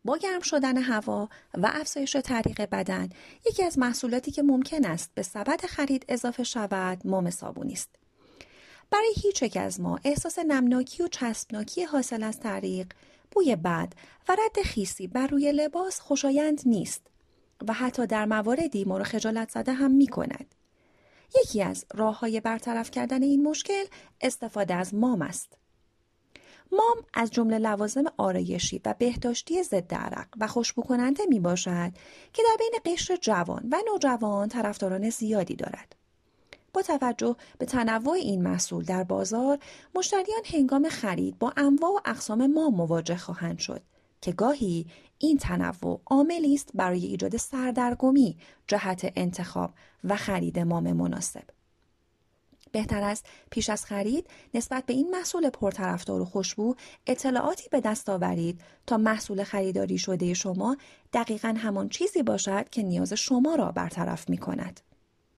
با گرم شدن هوا و افزایش تحریک بدن، یکی از محصولاتی که ممکن است به سبد خرید اضافه شود، مام صابونی است. برای هیچ یک از ما احساس نمناکی و چسبناکی حاصل از تحریک، بوی بد و رد خیسی بر روی لباس خوشایند نیست و حتی در مواردی ما را خجالت زده هم می کند. یکی از راه‌های برطرف کردن این مشکل استفاده از مام است. مام از جمله لوازم آرایشی و بهداشتی ضد عرق و خوشبو کننده می باشد که در بین قشر جوان و نوجوان طرفداران زیادی دارد. با توجه به تنوع این محصول در بازار، مشتریان هنگام خرید با انواع و اقسام مام مواجه خواهند شد که گاهی این تنوع عاملی است برای ایجاد سردرگمی جهت انتخاب و خرید مام مناسب. بهتر است پیش از خرید نسبت به این محصول پرطرفدار و خوشبو اطلاعاتی به دست آورید تا محصول خریداری شده شما دقیقاً همان چیزی باشد که نیاز شما را برطرف می کند.